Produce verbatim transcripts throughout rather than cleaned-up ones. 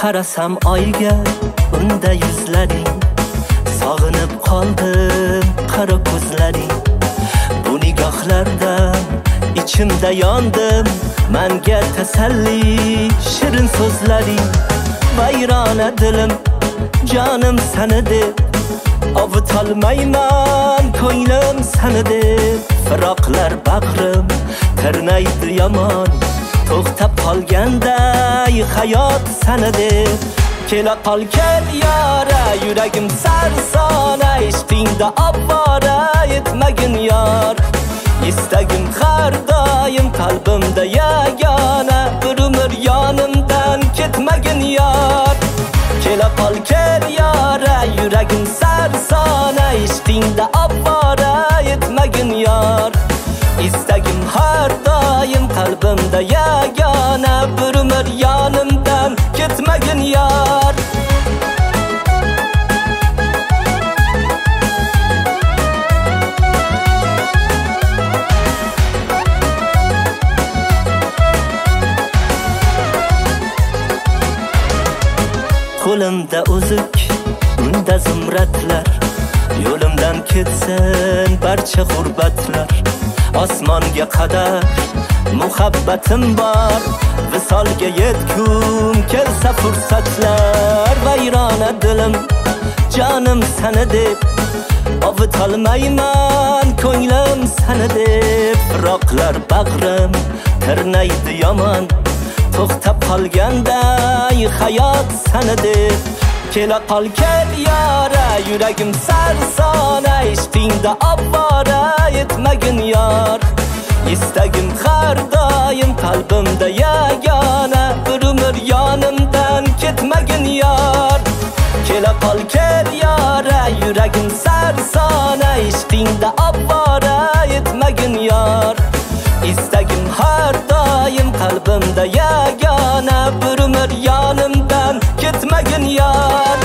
qarasam oyga unda yuzlaring, sog'inib qoldim qaro ko'zlaring. Bu nigohlardan ichimda yondim, menga tasalli shirin so'zlaring. Vayrona dilim jonim seni deb, avutolmayman ko'nglim seni deb. Firoqlar bag'rim tirnaydi yomon, to'xtab qolganday hayot seni deb. Kela qol kel yora, yuragim sarsona, ishqingda ovora etmagin yor. Istagim har doim qalbimda yagona, bir umr yonimdan ketmagin yor. Kela qol kel yora, yuragim sarsona, ishqingda ovora etmagin yor. Istagim har doim qalbimda yagona, bir umr yonimdan ketmagin yor. Qo'limda uzuk, unda zumratlar, yo'limdan ketsin barcha g'urbatlar. Osmonga qadar muhabbatim bor, visolga yetgum kelsa fursatlar. Vayrona dilim jonim seni deb, ovutolmayman ko'nglim seni deb. Firoqlar bag'rim tirnaydi yomon, to'xtab qolganday hayot seni deb. Kela qol kel yora, yuragim sarsona, ishqingda ovora etmagin yor. Istagim har doim qalbimda yagona, bir umr yonimdan ketmagin yor. Kela qol kel yora, yuragim sarsona, ishqingda ovora etmagin yor. Istagim har doim qalbimda yagona, bir umr yonimdan ketmagin yor.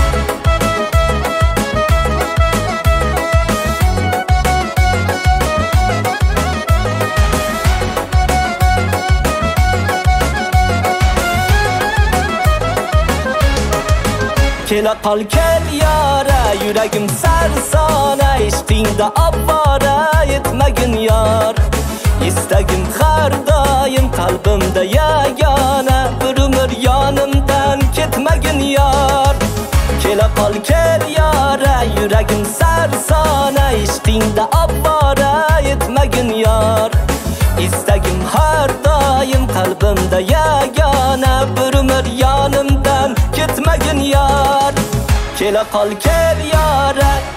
Kela qol kel yora, yuragim sarsona, ishqingda ovora etmagin yor. Istagim har doim qalbimda yagona, bir umr yonimdan ketmagin yor. Kela qol kel yora, yuragim sarsona, ishqingda ovora etmagin yor. Istagim har doim qalbimda yagona, bir umr yonimdan ketmagin yor. Kela qol kel yora.